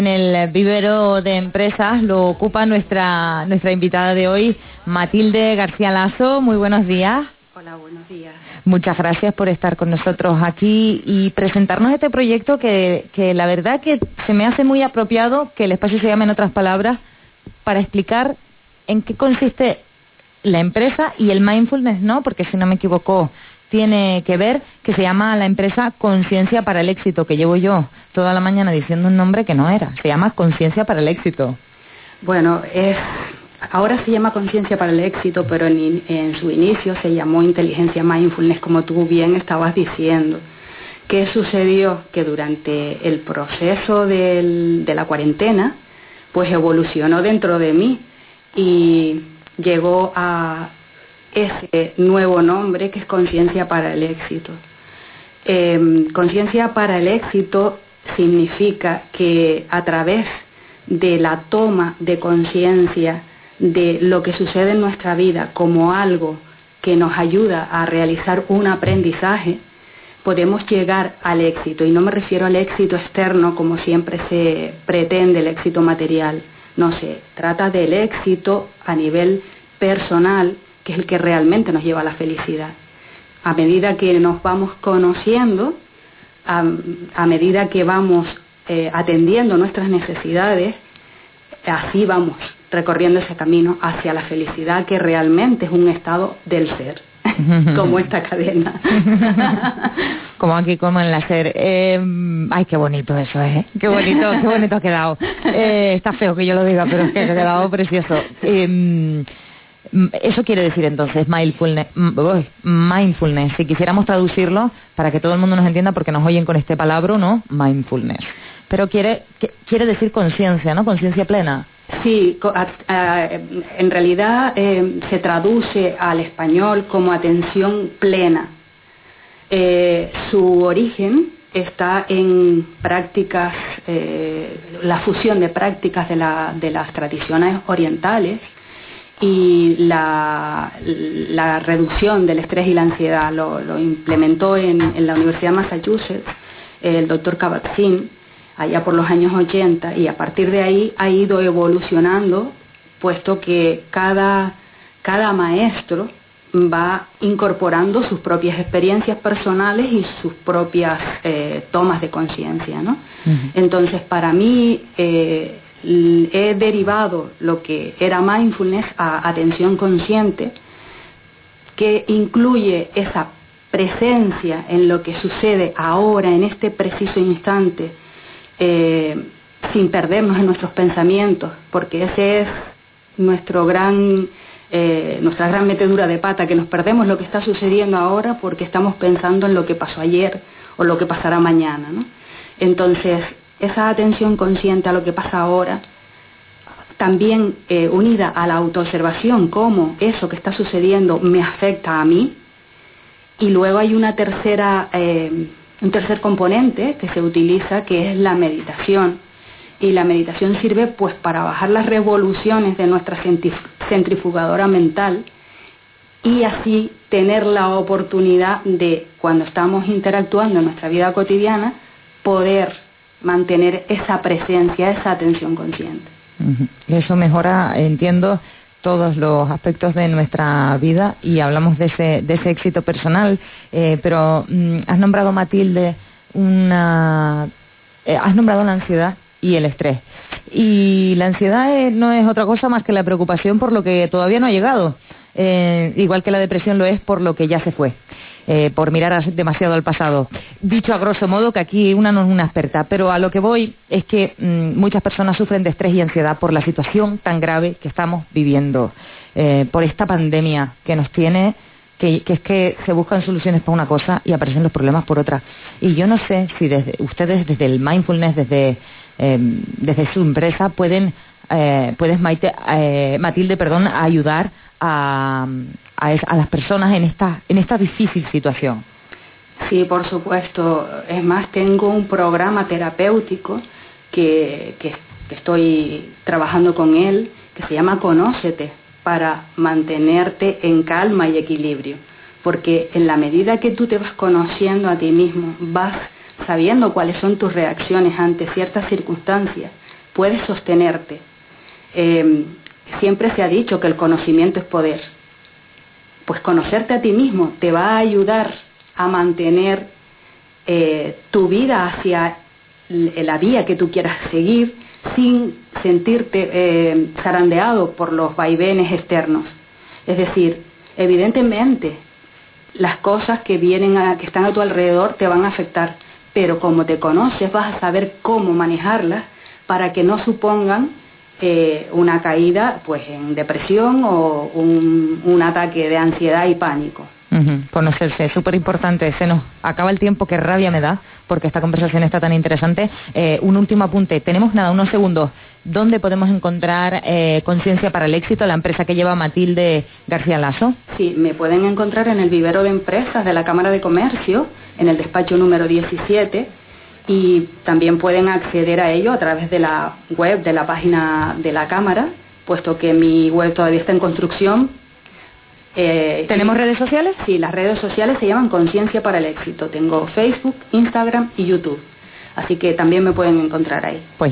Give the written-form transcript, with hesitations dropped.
En el vivero de empresas lo ocupa nuestra invitada de hoy, Matilde García Lasso. Muy buenos días. Hola, buenos días. Muchas gracias por estar con nosotros aquí y presentarnos este proyecto que la verdad que se me hace muy apropiado que el espacio se llame En otras palabras para explicar en qué consiste la empresa y el mindfulness, ¿no? Porque si no me equivoco tiene que ver, que se llama la empresa Conciencia para el Éxito, que llevo yo toda la mañana diciendo un nombre que no era. Se llama Conciencia para el Éxito. Bueno, ahora se llama Conciencia para el Éxito, pero en su inicio se llamó Inteligencia Mindfulness, como tú bien estabas diciendo. ¿Qué sucedió? Que durante el proceso de la cuarentena, pues evolucionó dentro de mí y llegó a ese nuevo nombre que es Conciencia para el Éxito. Conciencia para el Éxito significa que a través de la toma de conciencia de lo que sucede en nuestra vida como algo que nos ayuda a realizar un aprendizaje, podemos llegar al éxito. Y no me refiero al éxito externo como siempre se pretende, el éxito material. No se trata del éxito a nivel personal, que es el que realmente nos lleva a la felicidad. A medida que nos vamos conociendo, a medida que vamos atendiendo nuestras necesidades, así vamos recorriendo ese camino hacia la felicidad, que realmente es un estado del ser, como esta cadena. Como aquí, como en la SER. Ay, qué bonito eso, ¿eh? Qué bonito ha quedado. Está feo que yo lo diga, pero es que ha quedado precioso. Eso quiere decir entonces mindfulness, si quisiéramos traducirlo para que todo el mundo nos entienda, porque nos oyen con este palabra, ¿no? Mindfulness. Pero quiere decir conciencia, ¿no? Conciencia plena. Sí, en realidad se traduce al español como atención plena. Su origen está en prácticas, la fusión de prácticas de las tradiciones orientales y la reducción del estrés y la ansiedad. Lo implementó en la Universidad de Massachusetts el doctor Kabat-Zinn allá por los años 80, y a partir de ahí ha ido evolucionando, puesto que cada maestro va incorporando sus propias experiencias personales y sus propias tomas de conciencia, ¿no? Uh-huh. Entonces, para mí he derivado lo que era mindfulness a atención consciente, que incluye esa presencia en lo que sucede ahora, en este preciso instante, sin perdernos en nuestros pensamientos, porque ese es nuestra gran metedura de pata, que nos perdemos lo que está sucediendo ahora porque estamos pensando en lo que pasó ayer o lo que pasará mañana, ¿no? Entonces, esa atención consciente a lo que pasa ahora, también unida a la autoobservación, cómo eso que está sucediendo me afecta a mí. Y luego hay un tercer componente que se utiliza, que es la meditación. Y la meditación sirve pues para bajar las revoluciones de nuestra centrifugadora mental y así tener la oportunidad de, cuando estamos interactuando en nuestra vida cotidiana, poder mantener esa presencia, esa atención consciente. Uh-huh. Eso mejora, entiendo, todos los aspectos de nuestra vida, y hablamos de ese éxito personal, pero has nombrado, Matilde, has nombrado la ansiedad y el estrés. Y la ansiedad no es otra cosa más que la preocupación por lo que todavía no ha llegado, igual que la depresión lo es por lo que ya se fue. Por mirar demasiado al pasado. Dicho a grosso modo, que aquí una no es una experta, pero a lo que voy es que muchas personas sufren de estrés y ansiedad por la situación tan grave que estamos viviendo, por esta pandemia que nos tiene, que es que se buscan soluciones para una cosa y aparecen los problemas por otra. Y yo no sé si ustedes desde el mindfulness, desde su empresa, puedes, Matilde, ayudar a las personas en esta difícil situación. Sí, por supuesto. Es más, tengo un programa terapéutico que estoy trabajando con él, que se llama Conócete, para mantenerte en calma y equilibrio. Porque en la medida que tú te vas conociendo a ti mismo, vas sabiendo cuáles son tus reacciones ante ciertas circunstancias, puedes sostenerte. Siempre se ha dicho que el conocimiento es poder. Pues conocerte a ti mismo te va a ayudar a mantener tu vida hacia la vía que tú quieras seguir sin sentirte zarandeado por los vaivenes externos. Es decir, evidentemente las cosas que que están a tu alrededor te van a afectar, pero como te conoces vas a saber cómo manejarlas para que no supongan una caída pues en depresión o un ataque de ansiedad y pánico. Conocerse, es súper importante. Se nos acaba el tiempo, qué rabia me da, porque esta conversación está tan interesante. Un último apunte, tenemos unos segundos. ¿Dónde podemos encontrar Conciencia para el Éxito, la empresa que lleva Matilde García Lasso? Sí, me pueden encontrar en el vivero de empresas de la Cámara de Comercio, en el despacho número 17, y también pueden acceder a ello a través de la web, de la página de la Cámara, puesto que mi web todavía está en construcción. ¿Tenemos redes sociales? Sí, las redes sociales se llaman Conciencia para el Éxito. Tengo Facebook, Instagram y YouTube. Así que también me pueden encontrar ahí. Pues